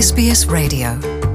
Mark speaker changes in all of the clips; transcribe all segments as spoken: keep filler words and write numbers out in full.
Speaker 1: S B S Radio.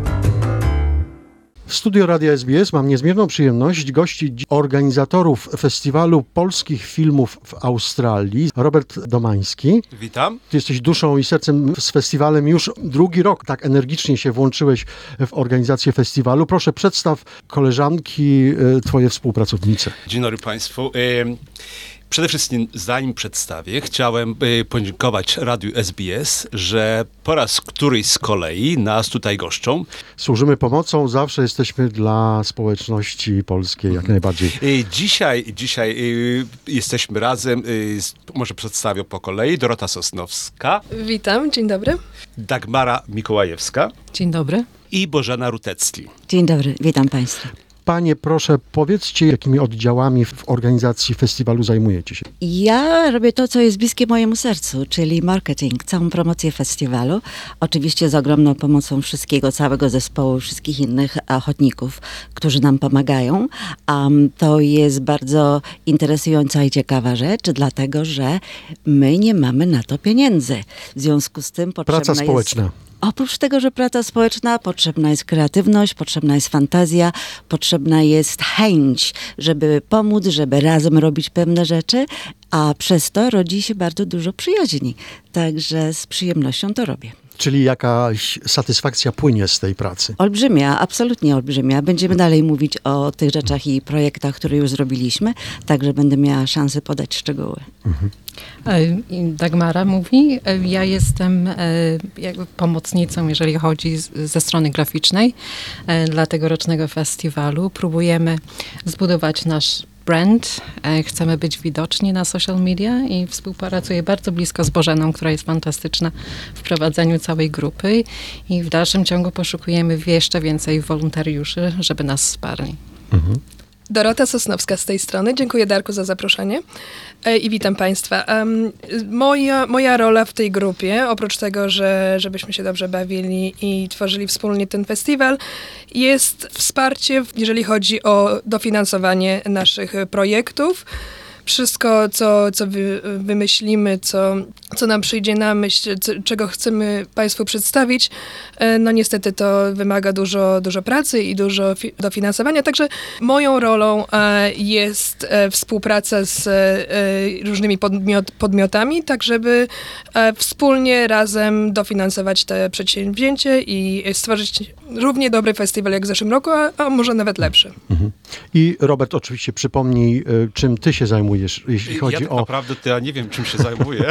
Speaker 2: W studio Radia S B S mam niezmierną przyjemność gościć organizatorów Festiwalu Polskich Filmów w Australii, Robert Domański.
Speaker 3: Witam.
Speaker 2: Ty jesteś duszą i sercem z festiwalem. Już drugi rok tak energicznie się włączyłeś w organizację festiwalu. Proszę, przedstaw koleżanki, twoje współpracownice.
Speaker 3: Dzień dobry Państwu. Przede wszystkim, zanim przedstawię, chciałem podziękować Radiu S B S, że po raz któryś z kolei nas tutaj goszczą.
Speaker 2: Służymy pomocą, zawsze jesteśmy dla społeczności polskiej jak najbardziej.
Speaker 3: Dzisiaj, dzisiaj jesteśmy razem, może przedstawię po kolei, Dorota Sosnowska.
Speaker 4: Witam, dzień dobry.
Speaker 3: Dagmara Mikołajewska.
Speaker 5: Dzień dobry.
Speaker 3: I Bożena Rutecki.
Speaker 6: Dzień dobry, witam Państwa.
Speaker 2: Panie, proszę, powiedzcie, jakimi oddziałami w organizacji festiwalu zajmujecie się?
Speaker 6: Ja robię to, co jest bliskie mojemu sercu, czyli marketing, całą promocję festiwalu. Oczywiście z ogromną pomocą wszystkiego, całego zespołu, wszystkich innych ochotników, którzy nam pomagają. Um, to jest bardzo interesująca i ciekawa rzecz, dlatego że my nie mamy na to pieniędzy. W związku z tym potrzebna
Speaker 2: Praca społeczna.
Speaker 6: jest... Oprócz tego, że praca społeczna, potrzebna jest kreatywność, potrzebna jest fantazja, potrzebna jest chęć, żeby pomóc, żeby razem robić pewne rzeczy, a przez to rodzi się bardzo dużo przyjaźni. Także z przyjemnością to robię.
Speaker 2: Czyli jakaś satysfakcja płynie z tej pracy?
Speaker 6: Olbrzymia, absolutnie olbrzymia. Będziemy dalej mówić o tych rzeczach i projektach, które już zrobiliśmy, także będę miała szansę podać szczegóły.
Speaker 2: Mhm.
Speaker 5: Dagmara mówi, ja jestem jakby pomocnicą, jeżeli chodzi z, ze strony graficznej dla tegorocznego festiwalu. Próbujemy zbudować nasz brand, chcemy być widoczni na social media i współpracuję bardzo blisko z Bożeną, która jest fantastyczna w prowadzeniu całej grupy i w dalszym ciągu poszukujemy jeszcze więcej wolontariuszy, żeby nas wsparli.
Speaker 2: Mhm.
Speaker 4: Dorota Sosnowska z tej strony. Dziękuję, Darku, za zaproszenie e, i witam Państwa. Um, moja, moja rola w tej grupie, oprócz tego, że żebyśmy się dobrze bawili i tworzyli wspólnie ten festiwal, jest wsparcie, jeżeli chodzi o dofinansowanie naszych projektów. Wszystko, co, co wy, wymyślimy, co, co nam przyjdzie na myśl, co, czego chcemy Państwu przedstawić, no niestety to wymaga dużo, dużo pracy i dużo fi- dofinansowania. Także moją rolą e, jest e, współpraca z e, różnymi podmiot, podmiotami, tak żeby e, wspólnie, razem dofinansować te przedsięwzięcie i stworzyć równie dobry festiwal jak w zeszłym roku, a, a może nawet lepszy.
Speaker 2: Mhm. I Robert, oczywiście przypomnij, czym ty się zajmujesz, jeśli chodzi
Speaker 3: ja tak
Speaker 2: o...
Speaker 3: naprawdę to ja nie wiem, czym się zajmuję,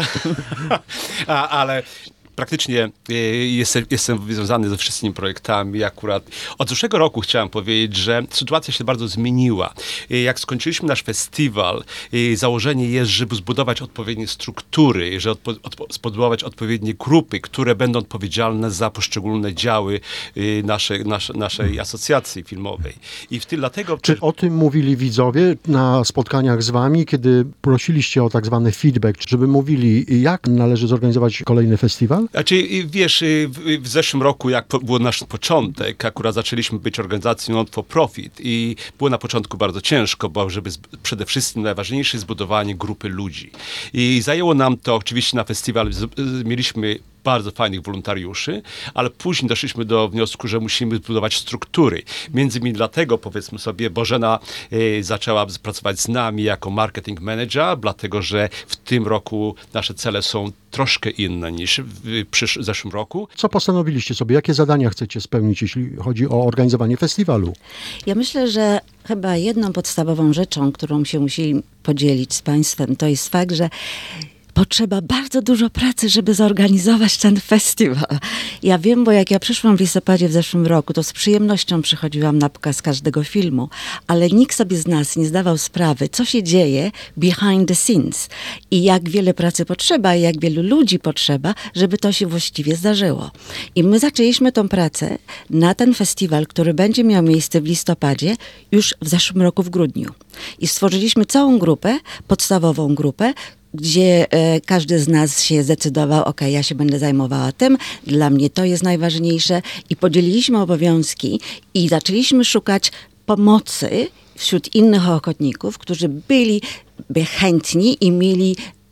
Speaker 3: A, ale praktycznie jestem, jestem związany ze wszystkimi projektami. Akurat od zeszłego roku chciałem powiedzieć, że sytuacja się bardzo zmieniła. Jak skończyliśmy nasz festiwal, założenie jest, żeby zbudować odpowiednie struktury, że odpo, odpo, zbudować odpowiednie grupy, które będą odpowiedzialne za poszczególne działy nasze, nasze, naszej asocjacji filmowej. I w tym dlatego...
Speaker 2: Czy o tym mówili widzowie na spotkaniach z wami, kiedy prosiliście o tak zwany feedback, żeby mówili, jak należy zorganizować kolejny festiwal?
Speaker 3: Znaczy, wiesz, w, w zeszłym roku, jak po, był nasz początek, akurat zaczęliśmy być organizacją non-for-profit i było na początku bardzo ciężko, bo żeby z, przede wszystkim najważniejsze zbudowanie grupy ludzi. I zajęło nam to, oczywiście na festiwal z, z, mieliśmy bardzo fajnych wolontariuszy, ale później doszliśmy do wniosku, że musimy zbudować struktury. Między innymi dlatego, powiedzmy sobie, Bożena y, zaczęła pracować z nami jako marketing manager, dlatego że w tym roku nasze cele są troszkę inne niż w przysz- zeszłym roku.
Speaker 2: Co postanowiliście sobie? Jakie zadania chcecie spełnić, jeśli chodzi o organizowanie festiwalu?
Speaker 6: Ja myślę, że chyba jedną podstawową rzeczą, którą się musimy podzielić z Państwem, to jest fakt, że potrzeba bardzo dużo pracy, żeby zorganizować ten festiwal. Ja wiem, bo jak ja przyszłam w listopadzie w zeszłym roku, to z przyjemnością przychodziłam na pokaz każdego filmu, ale nikt sobie z nas nie zdawał sprawy, co się dzieje behind the scenes i jak wiele pracy potrzeba i jak wielu ludzi potrzeba, żeby to się właściwie zdarzyło. I my zaczęliśmy tą pracę na ten festiwal, który będzie miał miejsce w listopadzie, już w zeszłym roku w grudniu. I stworzyliśmy całą grupę, podstawową grupę, gdzie e, każdy z nas się zdecydował, ok, ja się będę zajmowała tym, dla mnie to jest najważniejsze i podzieliliśmy obowiązki i zaczęliśmy szukać pomocy wśród innych ochotników, którzy byli chętni i mieli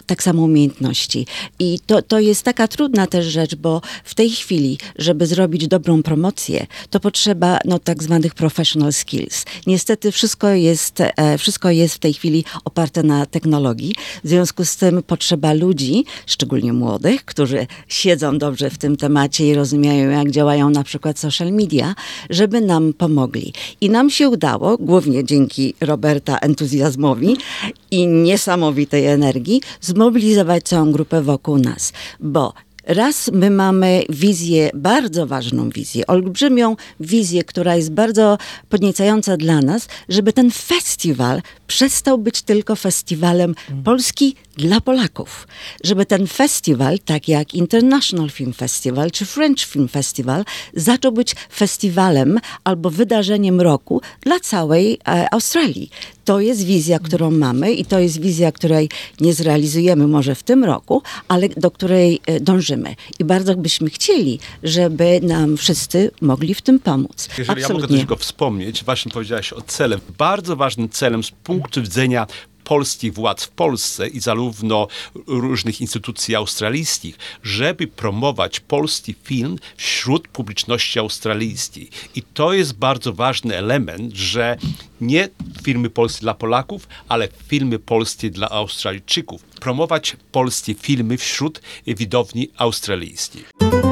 Speaker 6: tak samo umiejętności. I to, to jest taka trudna też rzecz, bo w tej chwili, żeby zrobić dobrą promocję, to potrzeba no, tak zwanych professional skills. Niestety wszystko jest, e, wszystko jest w tej chwili oparte na technologii. W związku z tym potrzeba ludzi, szczególnie młodych, którzy siedzą dobrze w tym temacie i rozumieją, jak działają na przykład social media, żeby nam pomogli. I nam się udało, głównie dzięki Roberta entuzjazmowi i niesamowitej energii, zmobilizować całą grupę wokół nas, bo raz my mamy wizję, bardzo ważną wizję, olbrzymią wizję, która jest bardzo podniecająca dla nas, żeby ten festiwal przestał być tylko festiwalem Polski dla Polaków. Żeby ten festiwal, tak jak International Film Festival czy French Film Festival, zaczął być festiwalem albo wydarzeniem roku dla całej e, Australii. To jest wizja, którą mamy i to jest wizja, której nie zrealizujemy może w tym roku, ale do której e, dążymy. I bardzo byśmy chcieli, żeby nam wszyscy mogli w tym pomóc.
Speaker 3: Jeżeli ja mogę tylko wspomnieć, właśnie powiedziałaś o cele. Bardzo ważnym celem z punktu widzenia polskich władz w Polsce i zarówno różnych instytucji australijskich, żeby promować polski film wśród publiczności australijskiej. I to jest bardzo ważny element, że nie filmy polskie dla Polaków, ale filmy polskie dla Australijczyków. Promować polskie filmy wśród widowni australijskich.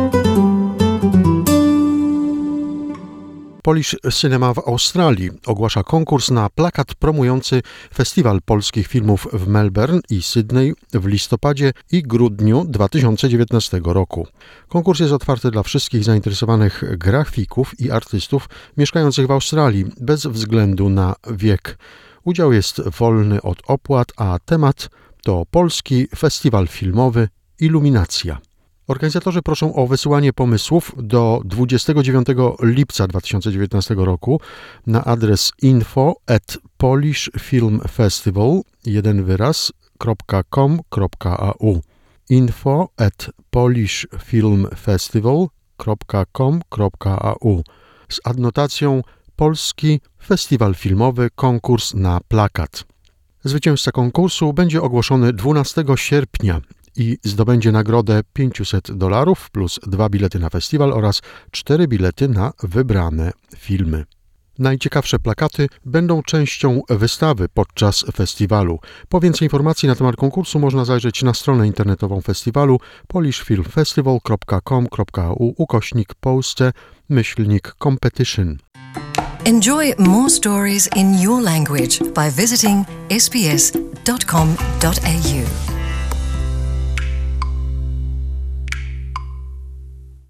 Speaker 2: Polish Cinema w Australii ogłasza konkurs na plakat promujący Festiwal Polskich Filmów w Melbourne i Sydney w listopadzie i grudniu dwa tysiące dziewiętnastego roku. Konkurs jest otwarty dla wszystkich zainteresowanych grafików i artystów mieszkających w Australii bez względu na wiek. Udział jest wolny od opłat, a temat to Polski Festiwal Filmowy Iluminacja. Organizatorzy proszą o wysyłanie pomysłów do dwudziestego dziewiątego lipca dwa tysiące dziewiętnastego roku na adres info at polishfilmfestival jeden wyraz .com kropka a u info at polishfilmfestival com kropka a u z adnotacją Polski Festiwal Filmowy konkurs na plakat. Zwycięzca konkursu będzie ogłoszony dwunastego sierpnia i zdobędzie nagrodę pięćset dolarów plus dwa bilety na festiwal oraz cztery bilety na wybrane filmy. Najciekawsze plakaty będą częścią wystawy podczas festiwalu. Po więcej informacji na temat konkursu można zajrzeć na stronę internetową festiwalu polishfilmfestival kropka com kropka a u ukośnik poste myślnik competition.
Speaker 1: Enjoy more stories in your language by visiting s b s dot com dot a u.